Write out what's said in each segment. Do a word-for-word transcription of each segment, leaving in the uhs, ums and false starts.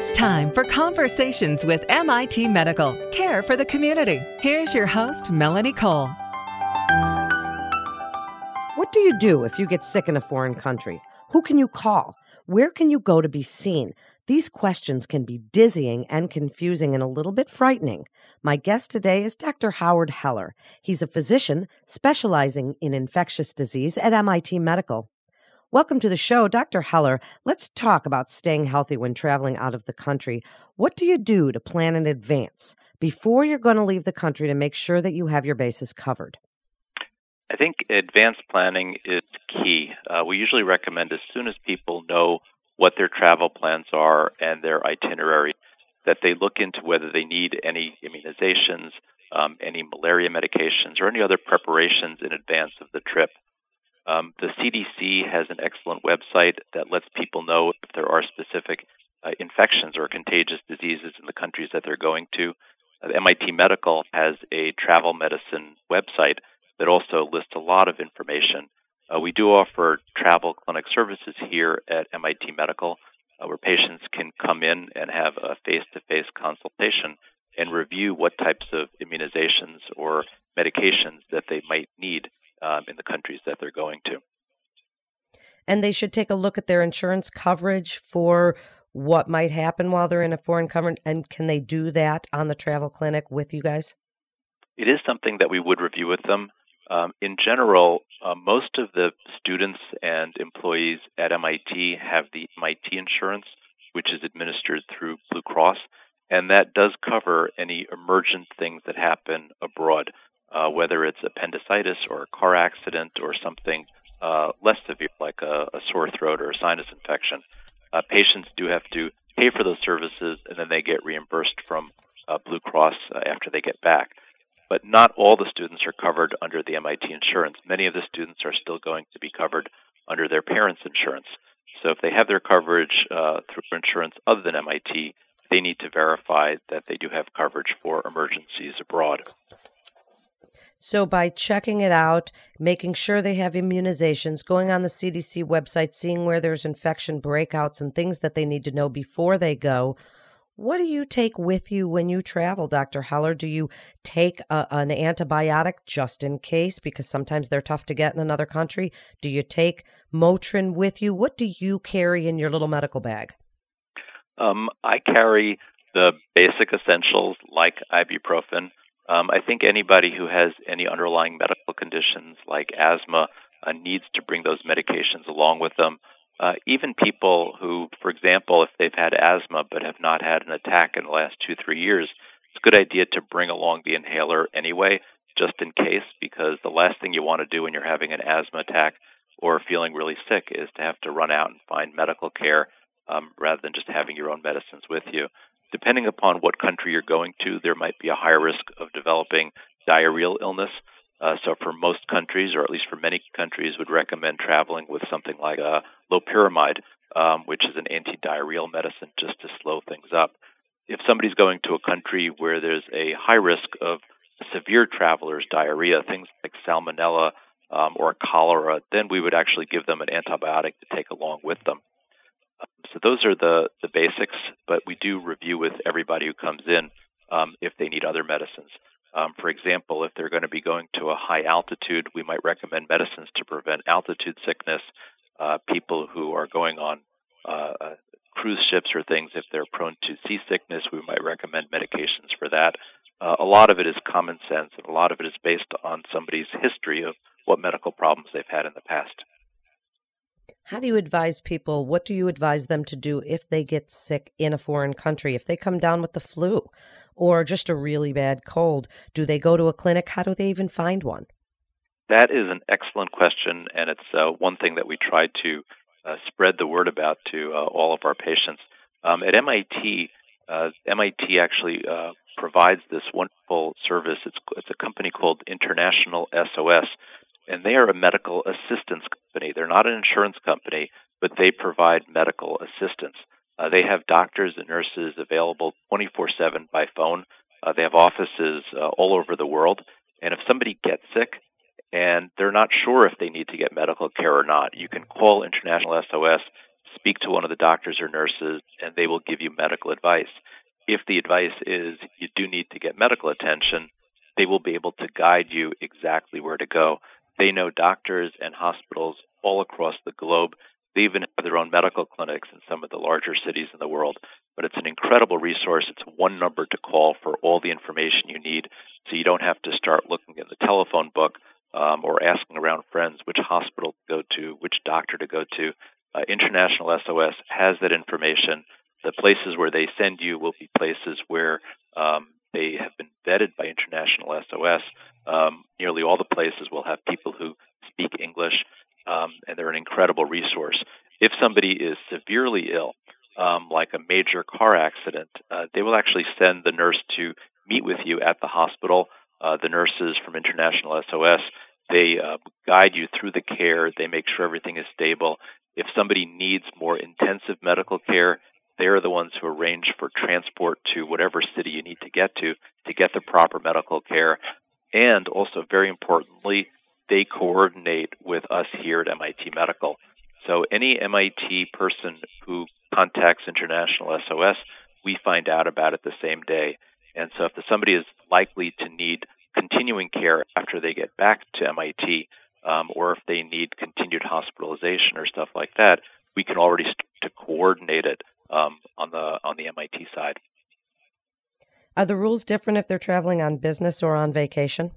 It's time for Conversations with M I T Medical. Care for the community. Here's your host, Melanie Cole. What do you do if you get sick in a foreign country? Who can you call? Where can you go to be seen? These questions can be dizzying and confusing and a little bit frightening. My guest today is Doctor Howard Heller. He's a physician specializing in infectious disease at M I T Medical. Welcome to the show, Doctor Heller. Let's talk about staying healthy when traveling out of the country. What do you do to plan in advance before you're going to leave the country to make sure that you have your bases covered? I think advanced planning is key. Uh, we usually recommend as soon as people know what their travel plans are and their itinerary, that they look into whether they need any immunizations, um, any malaria medications, or any other preparations in advance of the trip. Um, the C D C has an excellent website that lets people know if there are specific uh, infections or contagious diseases in the countries that they're going to. Uh, M I T Medical has a travel medicine website that also lists a lot of information. Uh, we do offer travel clinic services here at M I T Medical, uh, where patients can come in and have a face-to-face consultation and review what types of immunizations or medications that they might need um, in the countries that they're going to. And they should take a look at their insurance coverage for what might happen while they're in a foreign country. And can they do that on the travel clinic with you guys? It is something that we would review with them. Um, in general, uh, most of the students and employees at M I T have the M I T insurance, which is administered through Blue Cross, and that does cover any emergent things that happen abroad, uh, whether it's appendicitis or a car accident or something uh, less severe like a, a sore throat or a sinus infection. Uh, patients do have to pay for those services, and then they get reimbursed from uh, Blue Cross uh, after they get back. But not all the students are covered under the M I T insurance. Many of the students are still going to be covered under their parents' insurance. So if they have their coverage uh, through insurance other than M I T, they need to verify that they do have coverage for emergencies abroad. So by checking it out, making sure they have immunizations, going on the C D C website, seeing where there's infection breakouts and things that they need to know before they go, what do you take with you when you travel, Doctor Heller? Do you take a, an antibiotic just in case, because sometimes they're tough to get in another country? Do you take Motrin with you? What do you carry in your little medical bag? Um, I carry the basic essentials like ibuprofen. Um, I think anybody who has any underlying medical conditions like asthma uh, needs to bring those medications along with them. Uh, even people who, for example, if they've had asthma but have not had an attack in the last two, three years, it's a good idea to bring along the inhaler anyway, just in case, because the last thing you want to do when you're having an asthma attack or feeling really sick is to have to run out and find medical care um, rather than just having your own medicines with you. Depending upon what country you're going to, there might be a higher risk of developing diarrheal illness. Uh, so for most countries, or at least for many countries, would recommend traveling with something like a loperamide, um, which is an anti-diarrheal medicine just to slow things up. If somebody's going to a country where there's a high risk of severe traveler's diarrhea, things like salmonella um, or cholera, then we would actually give them an antibiotic to take along with them. Um, so those are the, the basics, but we do review with everybody who comes in um, if they need other medicines. Um, for example, if they're going to be going to a high altitude, we might recommend medicines to prevent altitude sickness. Uh, people who are going on uh, uh, cruise ships or things, if they're prone to seasickness, we might recommend medications for that. Uh, a lot of it is common sense, and a lot of it is based on somebody's history of what medical problems they've had in the past. How do you advise people? What do you advise them to do if they get sick in a foreign country? If they come down with the flu or just a really bad cold, do they go to a clinic? How do they even find one? That is an excellent question, and it's uh, one thing that we try to uh, spread the word about to uh, all of our patients. Um, at M I T, uh, M I T actually uh, provides this wonderful service. It's, it's a company called International S O S, and they are a medical assistance company. They're not an insurance company, but they provide medical assistance. Uh, they have doctors and nurses available twenty-four seven by phone. Uh, they have offices uh, all over the world. And if somebody gets sick and they're not sure if they need to get medical care or not, you can call International S O S, speak to one of the doctors or nurses, and they will give you medical advice. If the advice is you do need to get medical attention, they will be able to guide you exactly where to go. They know doctors and hospitals all across the globe. They even have their own medical clinics in some of the larger cities in the world. But it's an incredible resource. It's one number to call for all the information you need, so you don't have to start looking in the telephone book um, or asking around friends which hospital to go to, which doctor to go to. Uh, International S O S has that information. The places where they send you will be places where um, they have been vetted by International S O S. Um, nearly all the places will have people who speak English, um, and they're an incredible resource. If somebody is severely ill, um, like a major car accident, uh, they will actually send the nurse to meet with you at the hospital. Uh, the nurses from International S O S, they uh, guide you through the care. They make sure everything is stable. If somebody needs more intensive medical care, they're the ones who arrange for transport to whatever city you need to get to to get the proper medical care. And also, very importantly, they coordinate with us here at M I T Medical. So any M I T person who contacts International S O S, we find out about it the same day. And so if somebody is likely to need continuing care after they get back to M I T, um, or if they need continued hospitalization or stuff like that, we can already start to coordinate it um, on the on the M I T side. Are the rules different if they're traveling on business or on vacation?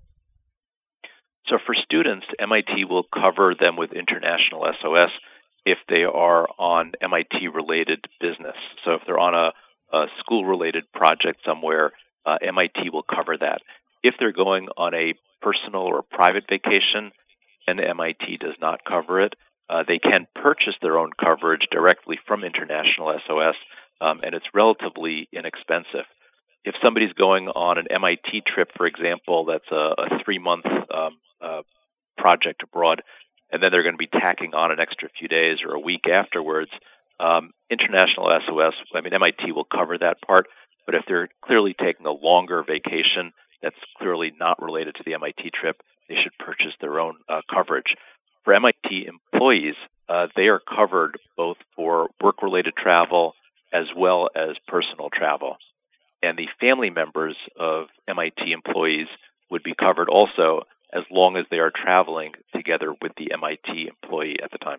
So for students, M I T will cover them with International S O S if they are on M I T-related business. So if they're on a, a school-related project somewhere, uh, M I T will cover that. If they're going on a personal or private vacation and M I T does not cover it, uh, they can purchase their own coverage directly from International S O S, um, and it's relatively inexpensive. If somebody's going on an M I T trip, for example, that's a, a three-month um, uh, project abroad, and then they're going to be tacking on an extra few days or a week afterwards, um, International S O S, I mean, M I T will cover that part, but if they're clearly taking a longer vacation that's clearly not related to the M I T trip, they should purchase their own uh, coverage. For M I T employees, uh, they are covered both for work-related travel as well as personal travel. And the family members of M I T employees would be covered also as long as they are traveling together with the M I T employee at the time.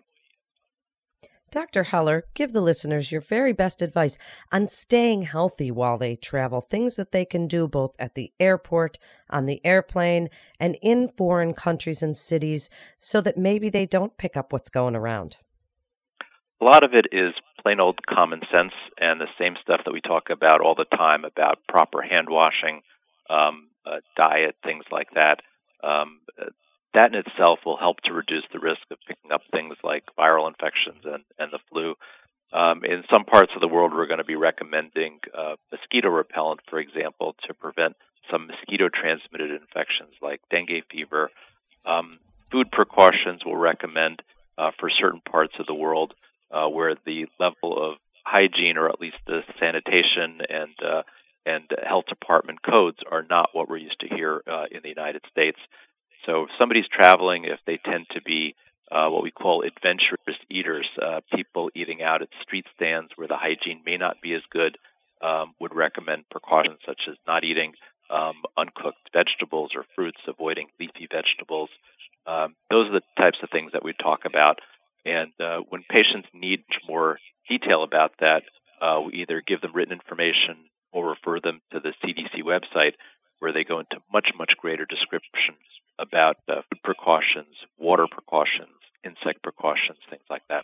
Doctor Heller, give the listeners your very best advice on staying healthy while they travel, things that they can do both at the airport, on the airplane, and in foreign countries and cities so that maybe they don't pick up what's going around. A lot of it is plain old common sense and the same stuff that we talk about all the time about proper hand washing, um, uh, diet, things like that. Um, that in itself will help to reduce the risk of picking up things like viral infections and, and the flu. Um, in some parts of the world, we're going to be recommending uh, mosquito repellent, for example, to prevent some mosquito-transmitted infections like dengue fever. Um, food precautions we'll recommend uh, for certain parts of the world uh, where the level of hygiene, or at least the sanitation and uh, and health department codes, are not what we're used to here uh, in the United States. So if somebody's traveling, if they tend to be uh, what we call adventurous eaters, uh, people eating out at street stands where the hygiene may not be as good, um, would recommend precautions such as not eating um, uncooked vegetables or fruits, avoiding leafy vegetables. Um, those are the types of things that we talk about. And uh, when patients need more detail about that, uh, we either give them written information or refer them to the C D C website, where they go into much, much greater description about uh, food precautions, water precautions, insect precautions, things like that.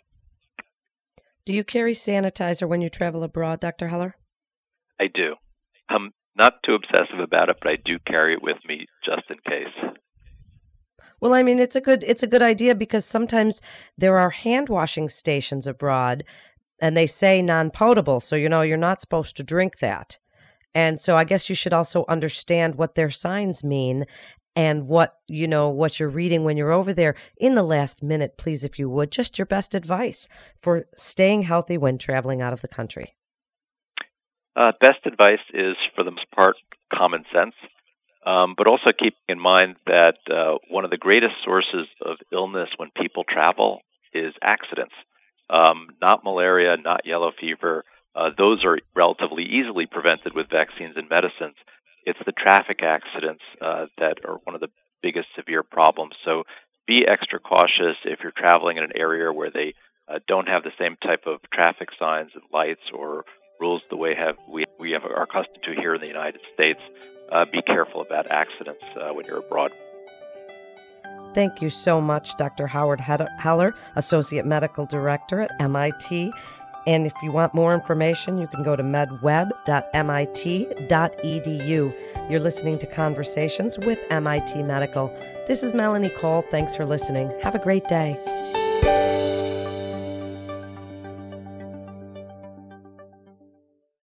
Do you carry sanitizer when you travel abroad, Doctor Heller? I do. I'm not too obsessive about it, but I do carry it with me just in case. Well, I mean, it's a good it's a good idea because sometimes there are hand washing stations abroad, and they say non-potable, so you know you're not supposed to drink that. And so I guess you should also understand what their signs mean and what, you know, what you're reading when you're over there. In the last minute, please, if you would, just your best advice for staying healthy when traveling out of the country. Uh, best advice is, for the most part, common sense, um, but also keeping in mind that uh, one of the greatest sources of illness when people travel is accidents. um, not malaria, not yellow fever. Uh, those are relatively easily prevented with vaccines and medicines. It's the traffic accidents uh, that are one of the biggest severe problems. So be extra cautious if you're traveling in an area where they uh, don't have the same type of traffic signs and lights or rules the way have we we have are accustomed to here in the United States. Uh, be careful about accidents uh, when you're abroad. Thank you so much, Doctor Howard Heller, Associate Medical Director at M I T. And if you want more information, you can go to medweb dot M I T dot E D U. You're listening to Conversations with M I T Medical. This is Melanie Cole. Thanks for listening. Have a great day.